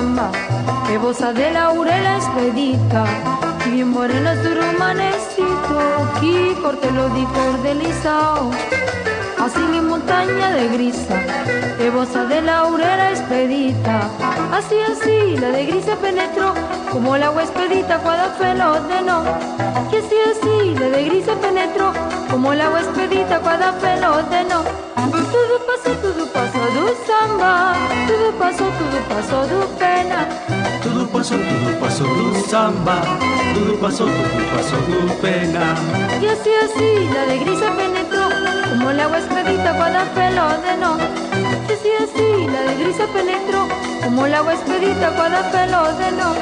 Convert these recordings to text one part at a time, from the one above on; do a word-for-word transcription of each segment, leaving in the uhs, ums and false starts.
samba, que bosa de laurel expedita, que bien moreno su romanecito, que corte lo di cordelizao, así mi montaña de grisa, que bosa de laurel expedita, así así la de grisa penetró, como el agua expedita cuando fue lo ordenó, y así así la de grisa penetró, como el agua expedita cuando fue lo ordenó. Tudo pasó, tudo pasó do samba, tudo pasó, tudo pasó do pena. Tudo pasó, tudo pasó do samba, tudo pasó, tudo pasó do pena. Y así así la de grisa penetró, como el agua expedita cuando fue lo ordenó. Y así así la de grisa penetró, como el agua expedita cuando fue lo ordenó.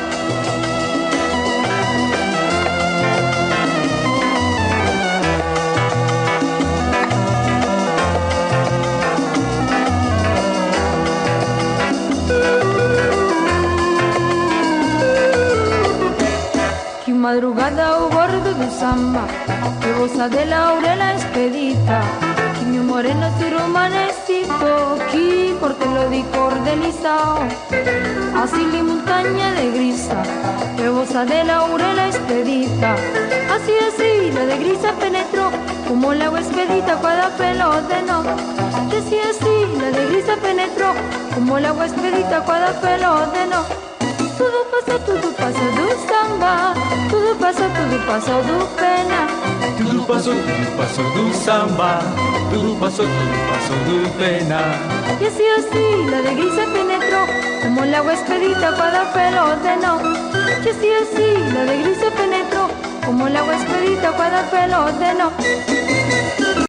Madrugada o bordo do samba, que bosa de laurela expedita, que mi moreno su romanecito, que corte lo di cordelizao, así la montaña de grisa, que bosa de laurela expedita, así así la de grisa penetró, como el agua expedita cuando pelo ordenó, y así así la de grisa penetró, como el agua expedita cuando pelo ordenó. Tudo pasa, tudo pasa do samba, tudo pasa, tudo pasa do pena. Tudo passou, tudo passou do samba, tudo passou, tudo passou do pena. Y así así la de grisa penetró, como el agua expedita cuando fue lo ordenó. Y así así la de grisa penetró, como el agua expedita cuando fue lo ordenó.